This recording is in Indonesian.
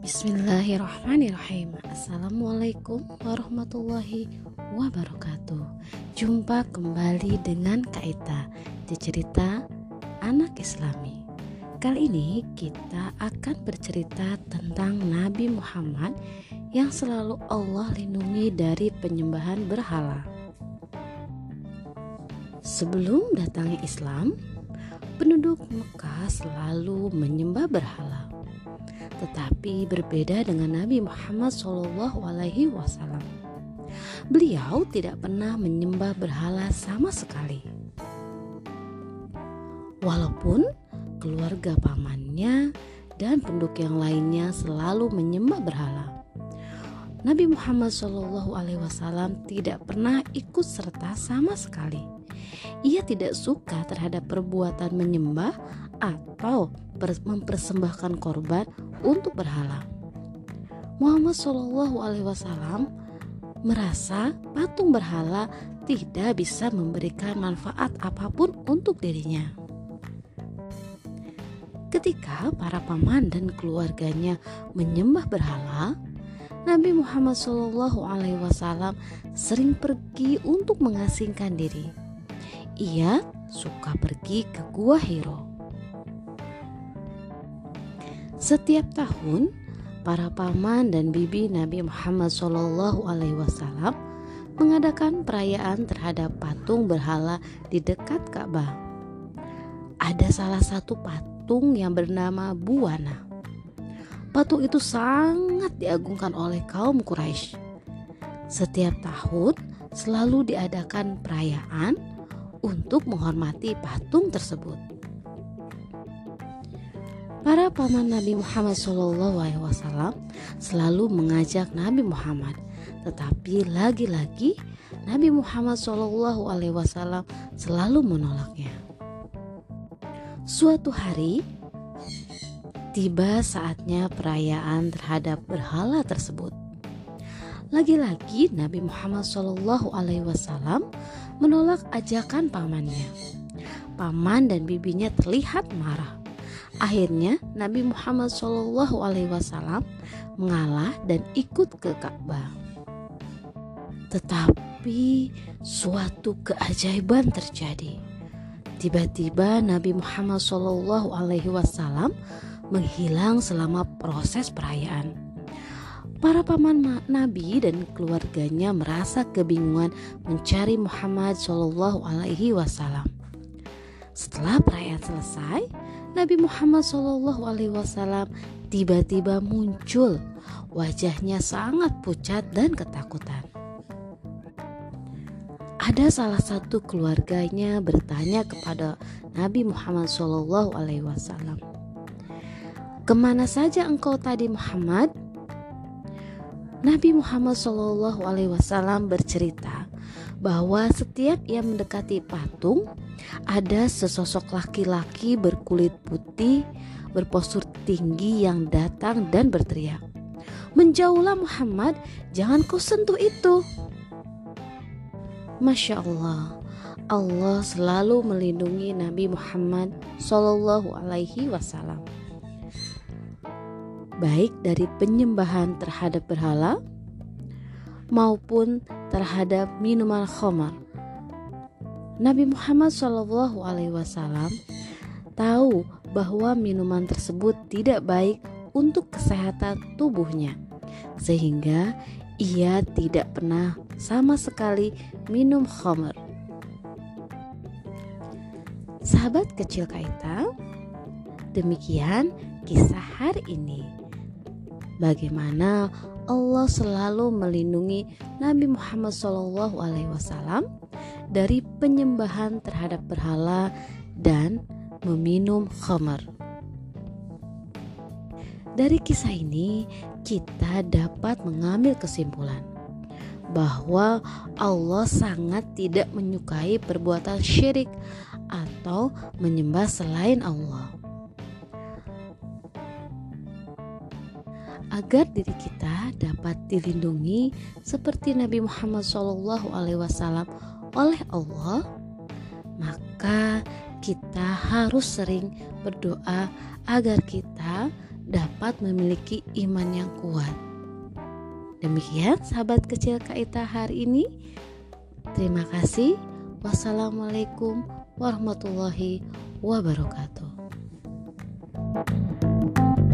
Bismillahirrahmanirrahim. Assalamualaikum warahmatullahi wabarakatuh. Jumpa kembali dengan Kak Ita di cerita anak Islami. Kali ini kita akan bercerita tentang Nabi Muhammad yang selalu Allah lindungi dari penyembahan berhala. Sebelum datangnya Islam, penduduk Mekah selalu menyembah berhala. Tetapi berbeda dengan Nabi Muhammad SAW. Beliau tidak pernah menyembah berhala sama sekali. Walaupun keluarga pamannya dan penduduk yang lainnya selalu menyembah berhala, Nabi Muhammad SAW tidak pernah ikut serta sama sekali. Ia tidak suka terhadap perbuatan menyembah atau mempersembahkan korban untuk berhala. Muhammad SAW merasa patung berhala tidak bisa memberikan manfaat apapun untuk dirinya. Ketika para paman dan keluarganya menyembah berhala, Nabi Muhammad SAW sering pergi untuk mengasingkan diri. Ia suka pergi ke Gua Hiro. Setiap tahun, para paman dan bibi Nabi Muhammad SAW mengadakan perayaan terhadap patung berhala di dekat Ka'bah. Ada salah satu patung yang bernama Buwana. Patung itu sangat diagungkan oleh kaum Quraisy. Setiap tahun selalu diadakan perayaan untuk menghormati patung tersebut. Para paman Nabi Muhammad SAW selalu mengajak Nabi Muhammad, tetapi lagi-lagi Nabi Muhammad SAW selalu menolaknya. Suatu hari, tiba saatnya perayaan terhadap berhala tersebut. Lagi-lagi Nabi Muhammad SAW menolak ajakan pamannya. Paman dan bibinya terlihat marah. Akhirnya Nabi Muhammad SAW mengalah dan ikut ke Ka'bah. Tetapi suatu keajaiban terjadi. Tiba-tiba Nabi Muhammad SAW menghilang selama proses perayaan. Para paman Nabi dan keluarganya merasa kebingungan mencari Muhammad SAW. Setelah perayaan selesai, Nabi Muhammad SAW tiba-tiba muncul. Wajahnya sangat pucat dan ketakutan. Ada salah satu keluarganya bertanya kepada Nabi Muhammad SAW, "Kemana saja engkau tadi, Muhammad?" Nabi Muhammad SAW bercerita bahwa setiap ia mendekati patung, ada sesosok laki-laki berkulit putih, berpostur tinggi yang datang dan berteriak, "Menjauhlah Muhammad, jangan kau sentuh itu." Masya Allah, Allah selalu melindungi Nabi Muhammad SAW, baik dari penyembahan terhadap berhala maupun terhadap minuman khamar. Nabi Muhammad SAW tahu bahwa minuman tersebut tidak baik untuk kesehatan tubuhnya, sehingga ia tidak pernah sama sekali minum khamar. Sahabat kecil Kaita, demikian kisah hari ini. Bagaimana Allah selalu melindungi Nabi Muhammad SAW dari penyembahan terhadap berhala dan meminum khamar. Dari kisah ini kita dapat mengambil kesimpulan bahwa Allah sangat tidak menyukai perbuatan syirik atau menyembah selain Allah. Agar diri kita dapat dilindungi seperti Nabi Muhammad SAW oleh Allah, maka kita harus sering berdoa agar kita dapat memiliki iman yang kuat. Demikian sahabat kecil Kaita hari ini. Terima kasih. Wassalamualaikum warahmatullahi wabarakatuh.